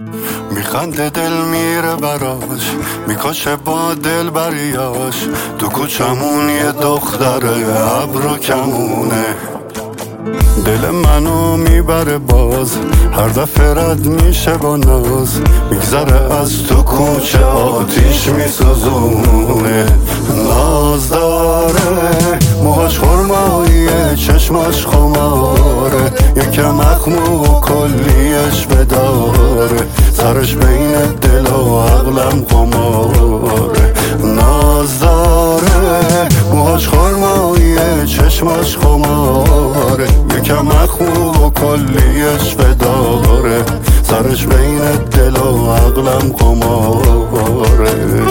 میخنده دل میره براش، میکشه با دل بریاش. تو کوچمون یه دختره ابرو کمونه، دل منو میبره باز، هر دفعه رد میشه با ناز. میگذره از تو کوچه آتیش میسوزونه. ناز داره، موهاش خرماییه، چشماش خماره، یکم اخمو و کلیش بداره، سرش بین دل و عقلم قماره. ناز داره، موهاش خرماییه، چشماش خماره، یکم اخمو و کلیش بداره، سرش بین دل و عقلم قماره.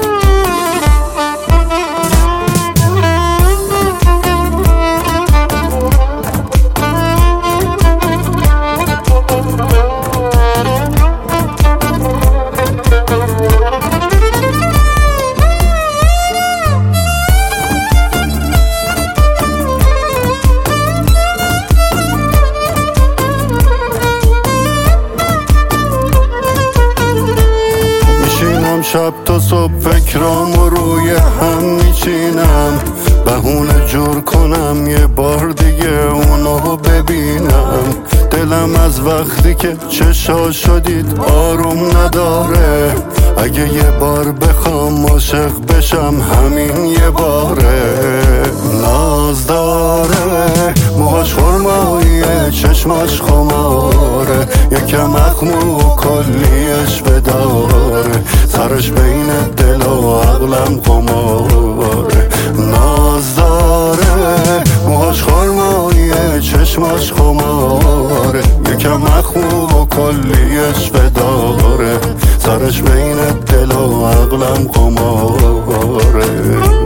شب تا صبح فکرامو روی هم میچینم، بهونه جور کنم یه بار دیگه اونو ببینم. دلم از وقتی که چشاشو دید آروم نداره، اگه یه بار بخوام عاشق بشم همین یه باره. ناز داره، موهاش خرماییه، چشماش خماره، یکم اخمو و کلیش بداره، سرش بین دل و عقلم قماره. ناز داره، موهاش خرماییه، چشماش خماره، یکم اخمو و کلیش بداره، سرش بین دل و عقلم قماره.